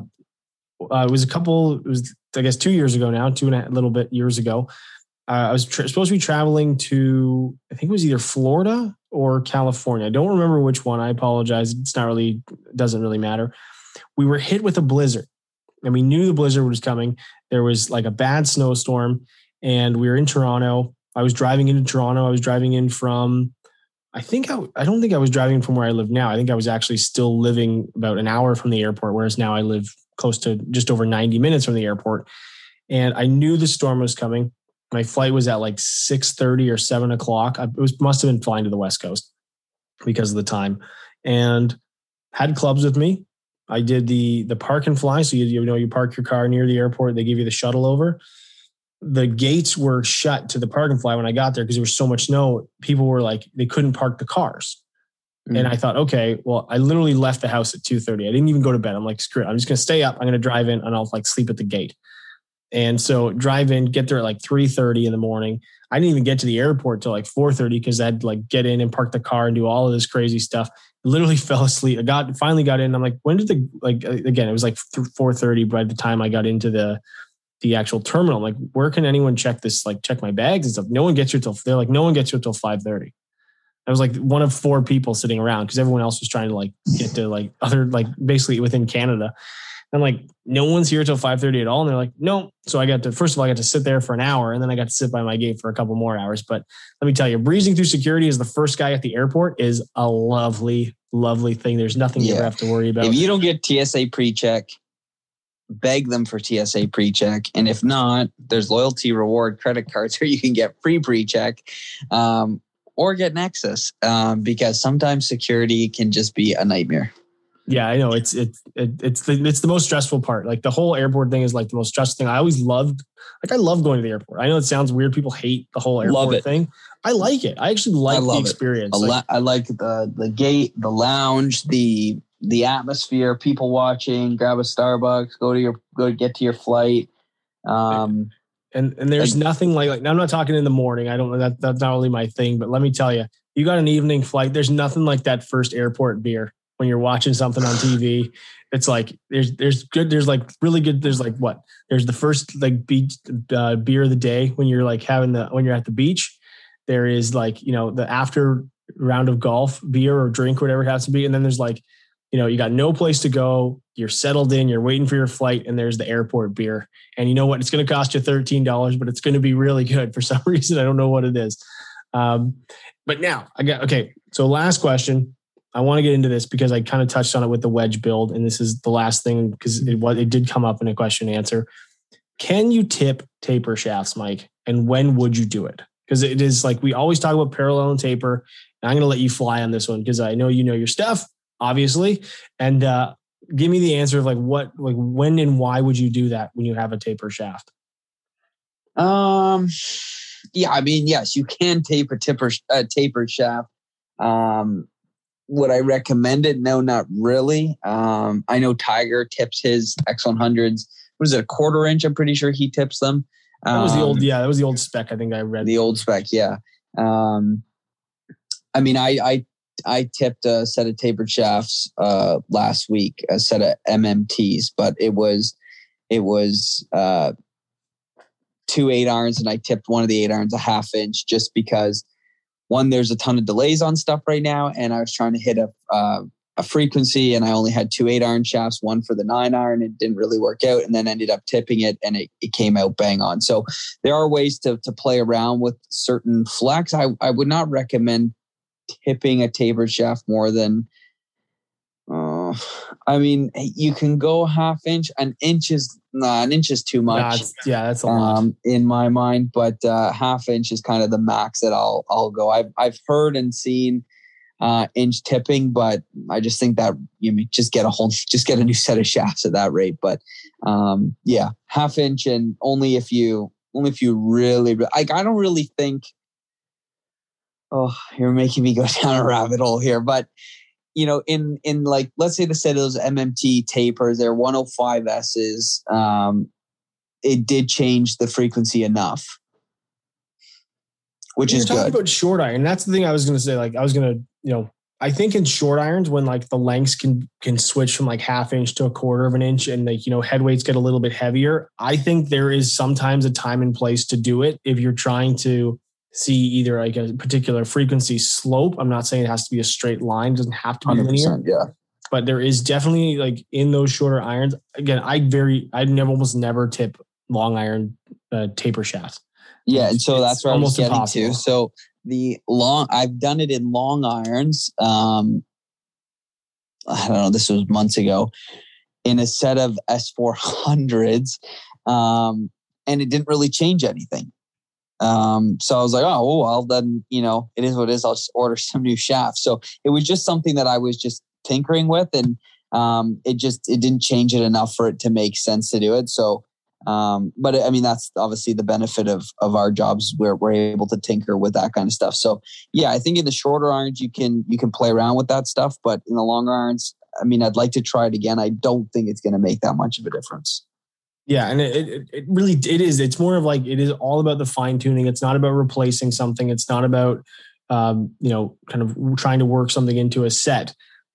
was I guess 2 years ago now, 2.5 little bit years ago. I was supposed to be traveling to, I think it was either Florida or California. I don't remember which one. I apologize. Doesn't really matter. We were hit with a blizzard, and we knew the blizzard was coming. There was like a bad snowstorm, and we were in Toronto. I was driving into Toronto. I was driving in from, I don't think I was driving from where I live now. I think I was actually still living about an hour from the airport, whereas now I live close to just over 90 minutes from the airport. And I knew the storm was coming. My flight was at like 6:30 or 7 o'clock. Must have been flying to the West Coast because of the time, and had clubs with me. I did the park and fly. So you park your car near the airport. They give you the shuttle over. The gates were shut to the park and fly when I got there because there was so much snow. People were like, they couldn't park the cars. Mm-hmm. And I thought, okay, well, I literally left the house at 2:30. I didn't even go to bed. I'm like, screw it. I'm just going to stay up. I'm going to drive in and I'll like sleep at the gate. And so drive in, get there at like 3:30 in the morning. I didn't even get to the airport till like 4:30 because I'd like get in and park the car and do all of this crazy stuff. Literally fell asleep. Finally got in. I'm like, when did again, it was like 4:30 by the time I got into the actual terminal. I'm like, where can anyone check this? Like check my bags and stuff. No one gets here till 5:30. I was like one of 4 people sitting around because everyone else was trying to like get to like other, like basically within Canada. I'm like, no one's here till 5:30 at all. And they're like, no. So I got to sit there for an hour, and then I got to sit by my gate for a couple more hours. But let me tell you, breezing through security as the first guy at the airport is a lovely, lovely thing. There's nothing you ever have to worry about. If you don't get TSA pre-check, beg them for TSA pre-check. And if not, there's loyalty reward credit cards where you can get free pre-check. or get Nexus, because sometimes security can just be a nightmare. Yeah, I know it's the most stressful part. Like the whole airport thing is like the most stressful thing. I love going to the airport. I know it sounds weird. People hate the whole airport thing. I like it. I actually like the experience. I like the gate, the lounge, the atmosphere, people watching, grab a Starbucks, go get to your flight. And there's nothing like I'm not talking in the morning. I don't know that's not really my thing, but let me tell you, you got an evening flight. There's nothing like that first airport beer when you're watching something on TV. It's like there's good, there's like really good. There's like what? There's the first like beach beer of the day when you're like when you're at the beach. There is like, the after round of golf beer or drink, whatever it has to be. And then there's like, you got no place to go. You're settled in, you're waiting for your flight, and there's the airport beer. And you know what? It's going to cost you $13, but it's going to be really good for some reason. I don't know what it is. But now so last question. I want to get into this because I kind of touched on it with the wedge build. And this is the last thing because it did come up in a question and answer. Can you tip taper shafts, Mike? And when would you do it? Because it is like, we always talk about parallel and taper. And I'm going to let you fly on this one because I know you know your stuff, obviously. And give me the answer of when and why would you do that when you have a taper shaft? Yeah, I mean, yes, you can tape a taper shaft. Would I recommend it? No, not really. I know Tiger tips his X100s. What is it, a 1/4 inch? I'm pretty sure he tips them. That was the old spec. I think I read the old spec. Yeah. I mean, I tipped a set of tapered shafts last week, a set of MMTs, but it was 2 8-irons, and I tipped one of the 8-irons a 1/2 inch just because. One, there's a ton of delays on stuff right now, and I was trying to hit a frequency, and I only had 2 8-iron shafts, one for the 9-iron. It didn't really work out, and then ended up tipping it, and it came out bang on. So there are ways to play around with certain flex. I would not recommend tipping a tapered shaft more than, I mean, you can go 1/2 inch. An inch is too much. That's a lot in my mind. But 1/2 inch is kind of the max that I'll go. I've heard and seen inch tipping, but I just think that you just get a new set of shafts at that rate. But 1/2 inch, and only if you really like. I don't really think. Oh, you're making me go down a rabbit hole here, but. In like, let's say the set of those MMT tapers, they're 105Ss. It did change the frequency enough, which is good. Talking about short iron, that's the thing I was going to say. Like, I think in short irons, when like the lengths can switch from like 1/2 inch to a 1/4 of an inch, and like head weights get a little bit heavier. I think there is sometimes a time and place to do it if you're trying to see either like a particular frequency slope. I'm not saying it has to be a straight line. It doesn't have to be linear. Yeah. But there is definitely like in those shorter irons. Again, almost never tip long iron taper shafts. Yeah. And so that's where I was getting to. So I've done it in long irons. I don't know, this was months ago in a set of S400s. And it didn't really change anything. So I was like, oh, well, then, it is what it is. I'll just order some new shafts. So it was just something that I was just tinkering with, and it didn't change it enough for it to make sense to do it. So, but I mean, that's obviously the benefit of our jobs where we're able to tinker with that kind of stuff. So yeah, I think in the shorter irons, you can play around with that stuff, but in the longer irons, I mean, I'd like to try it again. I don't think it's going to make that much of a difference. Yeah, and it really is. It's more of like, it is all about the fine tuning. It's not about replacing something. It's not about kind of trying to work something into a set,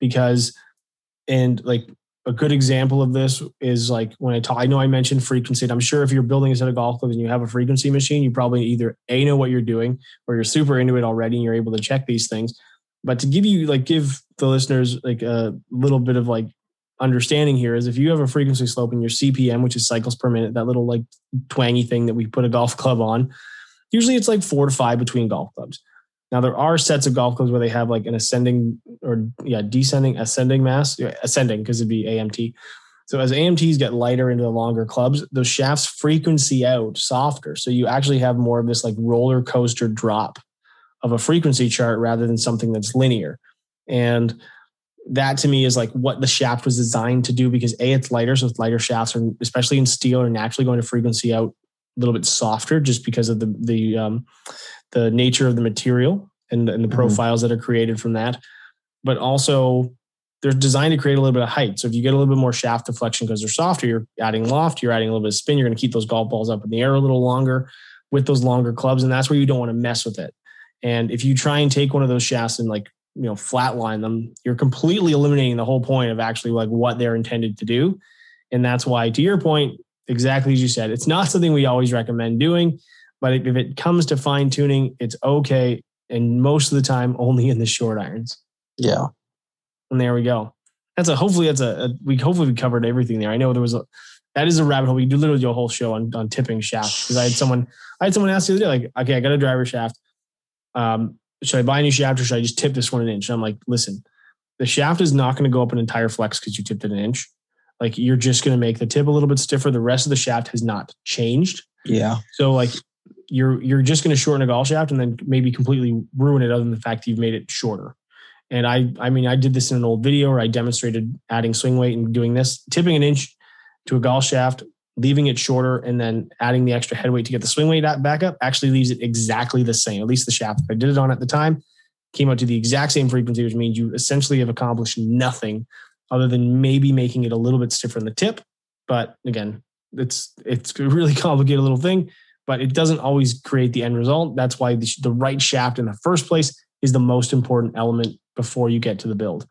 and like a good example of this is like when I know I mentioned frequency. And I'm sure if you're building a set of golf clubs and you have a frequency machine, you probably either know what you're doing or you're super into it already and you're able to check these things. But to give the listeners like a little bit of like understanding here is if you have a frequency slope in your CPM, which is cycles per minute, that little like twangy thing that we put a golf club on, usually it's like 4 to 5 between golf clubs. Now there are sets of golf clubs where they have like an ascending mass, ascending because it'd be AMT. So as AMTs get lighter into the longer clubs, those shafts frequency out softer. So you actually have more of this like roller coaster drop of a frequency chart rather than something that's linear. And that to me is like what the shaft was designed to do, because it's lighter. So lighter shafts are, especially in steel, are naturally going to frequency out a little bit softer just because of the nature of the material and the profiles that are created from that. But also they're designed to create a little bit of height. So if you get a little bit more shaft deflection because they're softer, you're adding loft, you're adding a little bit of spin, you're going to keep those golf balls up in the air a little longer with those longer clubs. And that's where you don't want to mess with it. And if you try and take one of those shafts and flatline them, you're completely eliminating the whole point of actually like what they're intended to do. And that's why, to your point, exactly as you said, it's not something we always recommend doing, but if it comes to fine tuning, it's okay. And most of the time only in the short irons. Yeah. And there we go. Hopefully we covered everything there. I know that is a rabbit hole. We do literally do a whole show on tipping shafts, because I had someone ask the other day, like, okay, I got a driver shaft. Should I buy a new shaft or should I just tip this one an inch? And I'm like, listen, the shaft is not going to go up an entire flex because you tipped it an inch. Like, you're just going to make the tip a little bit stiffer. The rest of the shaft has not changed. Yeah. So like you're just going to shorten a golf shaft and then maybe completely ruin it, other than the fact that you've made it shorter. And I did this in an old video where I demonstrated adding swing weight and doing this, tipping an inch to a golf shaft, leaving it shorter, and then adding the extra head weight to get the swing weight back up actually leaves it exactly the same. At least the shaft I did it on at the time came out to the exact same frequency, which means you essentially have accomplished nothing other than maybe making it a little bit stiffer in the tip. But again, it's a really complicated little thing, but it doesn't always create the end result. That's why the right shaft in the first place is the most important element before you get to the build.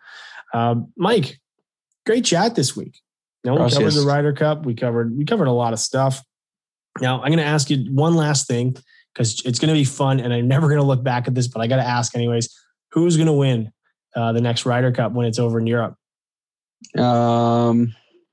Mike, great chat this week. Now, we covered the Ryder Cup. We covered a lot of stuff. Now, I'm going to ask you one last thing, because it's going to be fun, and I'm never going to look back at this, but I got to ask anyways. Who's going to win the next Ryder Cup when it's over in Europe? I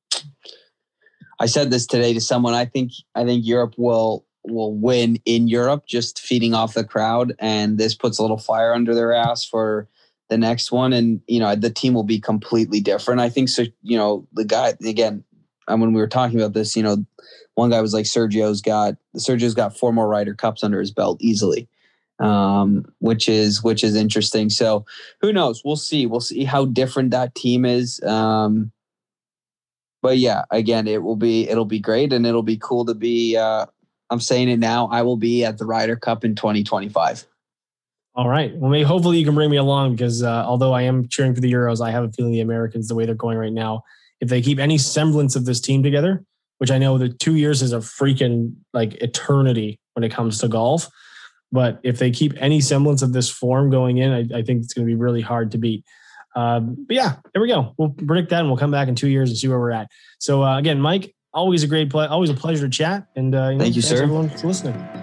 said this today to someone. I think Europe will win in Europe, just feeding off the crowd, and this puts a little fire under their ass for the next one. And, the team will be completely different. I think so. The guy, again, when we were talking about this, one guy was like, Sergio's got 4 more Ryder Cups under his belt easily, which is interesting. So who knows? We'll see how different that team is. But yeah, again, it'll be great, and it'll be cool to be, I'm saying it now, I will be at the Ryder Cup in 2025. All right. Well, hopefully you can bring me along, because although I am cheering for the Euros, I have a feeling the Americans, the way they're going right now, if they keep any semblance of this team together, which I know the 2 years is a freaking like eternity when it comes to golf, but if they keep any semblance of this form going in, I think it's going to be really hard to beat. But yeah, there we go. We'll predict that, and we'll come back in 2 years and see where we're at. So again, Mike, always a pleasure to chat. And thank you, sir, everyone for listening.